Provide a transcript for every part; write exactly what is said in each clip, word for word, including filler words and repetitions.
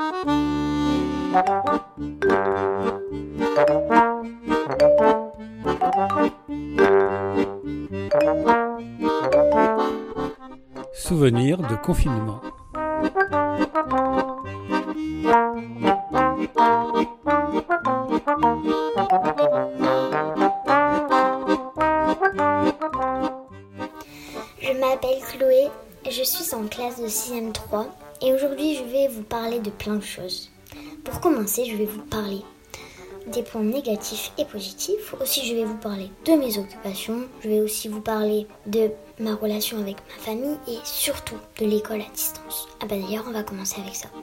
Souvenirs de confinement. Je m'appelle Chloé, je suis en classe de sixième trois et aujourd'hui je vais vous parler de plein de choses. Pour commencer, je vais vous parler des points négatifs et positifs. Aussi, je vais vous parler de mes occupations. Je vais aussi vous parler de ma relation avec ma famille et surtout de l'école à distance. Ah bah d'ailleurs, on va commencer avec ça.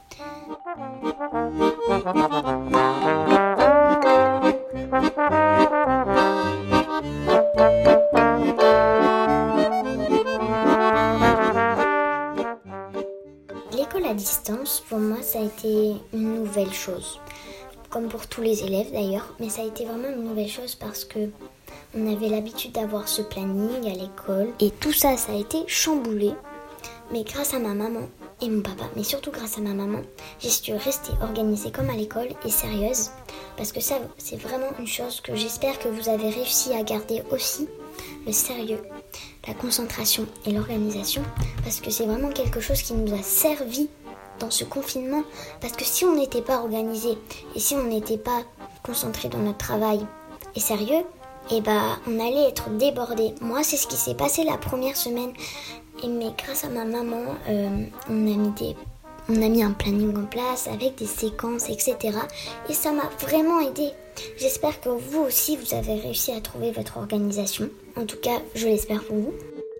L'école à distance, pour moi, ça a été une nouvelle chose. Comme pour tous les élèves d'ailleurs, mais ça a été vraiment une nouvelle chose parce que on avait l'habitude d'avoir ce planning à l'école et tout ça, ça a été chamboulé. Mais grâce à ma maman et mon papa, mais surtout grâce à ma maman, j'ai su rester organisée comme à l'école et sérieuse parce que ça, c'est vraiment une chose que j'espère que vous avez réussi à garder aussi, le sérieux, la concentration et l'organisation parce que c'est vraiment quelque chose qui nous a servi dans ce confinement, parce que si on n'était pas organisé et si on n'était pas concentré dans notre travail et sérieux, et bah on allait être débordé. Moi, c'est ce qui s'est passé la première semaine, et mais grâce à ma maman, euh, on a mis des, on a mis un planning en place avec des séquences, et cetera. Et ça m'a vraiment aidé. J'espère que vous aussi, vous avez réussi à trouver votre organisation. En tout cas, je l'espère pour vous.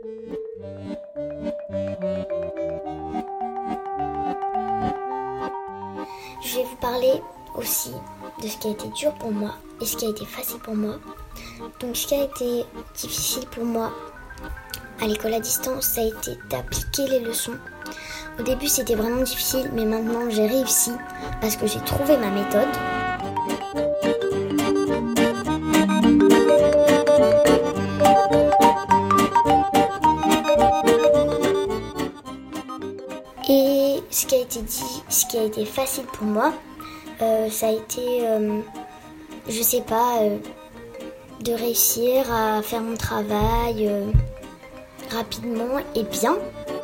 Je vais vous parler aussi de ce qui a été dur pour moi et ce qui a été facile pour moi. Donc ce qui a été difficile pour moi à l'école à distance, ça a été d'appliquer les leçons. Au début c'était vraiment difficile, mais maintenant j'ai réussi parce que j'ai trouvé ma méthode. Et ce qui a été dit, ce qui a été facile pour moi, euh, ça a été, euh, je sais pas, euh, de réussir à faire mon travail euh, rapidement et bien.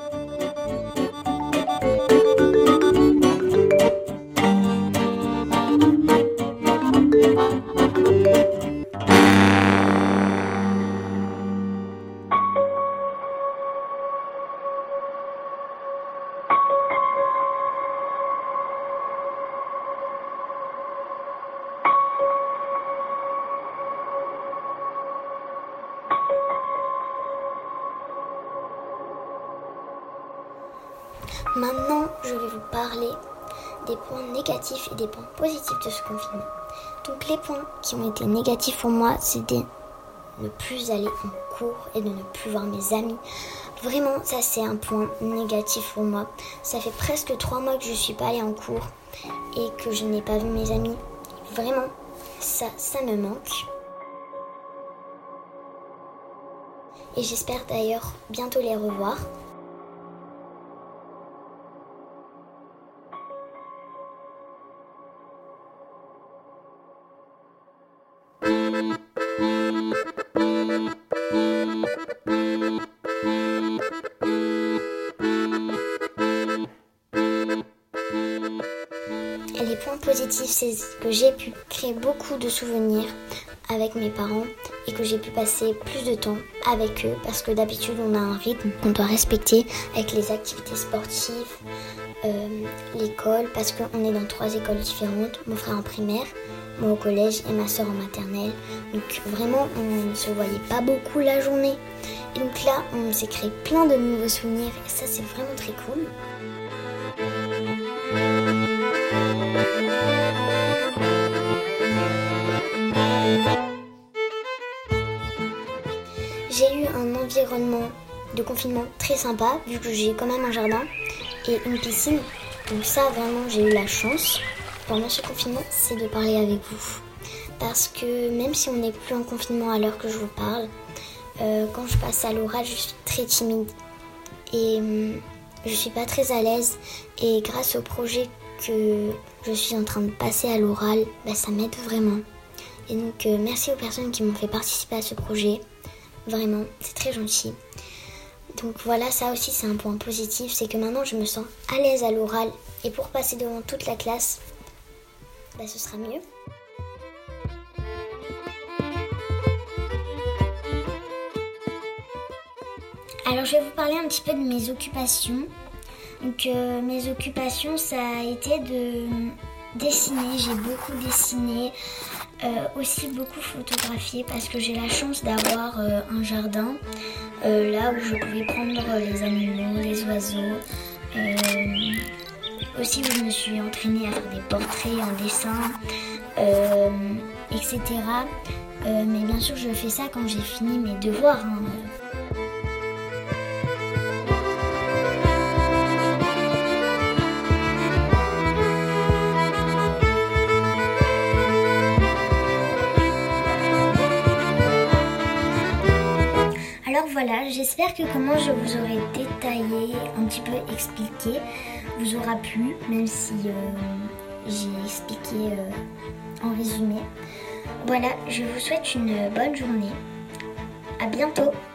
Maintenant, je vais vous parler des points négatifs et des points positifs de ce confinement. Donc les points qui ont été négatifs pour moi, c'était de ne plus aller en cours et de ne plus voir mes amis. Vraiment, ça c'est un point négatif pour moi. Ça fait presque trois mois que je ne suis pas allée en cours et que je n'ai pas vu mes amis. Vraiment, ça, ça me manque. Et j'espère d'ailleurs bientôt les revoir. Et les points positifs, c'est que j'ai pu créer beaucoup de souvenirs avec mes parents et que j'ai pu passer plus de temps avec eux parce que d'habitude on a un rythme qu'on doit respecter avec les activités sportives, euh, l'école, parce qu'on est dans trois écoles différentes, mon frère en primaire, moi au collège et ma soeur en maternelle. Donc vraiment on ne se voyait pas beaucoup la journée. Et donc là on s'est créé plein de nouveaux souvenirs et ça c'est vraiment très cool. J'ai eu un environnement de confinement très sympa vu que j'ai quand même un jardin et une piscine. Donc ça vraiment j'ai eu la chance pendant ce confinement, c'est de parler avec vous. Parce que même si on n'est plus en confinement à l'heure que je vous parle, euh, quand je passe à l'oral je suis très timide et euh, je suis pas très à l'aise. Et grâce au projet que je suis en train de passer à l'oral, bah, ça m'aide vraiment. Et donc euh, merci aux personnes qui m'ont fait participer à ce projet. Vraiment, c'est très gentil. Donc voilà, ça aussi c'est un point positif, c'est que maintenant je me sens à l'aise à l'oral. Et pour passer devant toute la classe, bah, ce sera mieux. Alors je vais vous parler un petit peu de mes occupations. Donc euh, mes occupations, ça a été de dessiner, j'ai beaucoup dessiné, euh, aussi beaucoup photographié parce que j'ai la chance d'avoir euh, un jardin euh, là où je pouvais prendre les animaux, les oiseaux, euh, aussi où je me suis entraînée à faire des portraits en dessin, euh, et cetera. Euh, mais bien sûr je fais ça quand j'ai fini mes devoirs. Hein. Alors voilà, j'espère que comment je vous aurai détaillé, un petit peu expliqué, vous aura plu, même si euh, j'ai expliqué euh, en résumé. Voilà, je vous souhaite une bonne journée. À bientôt.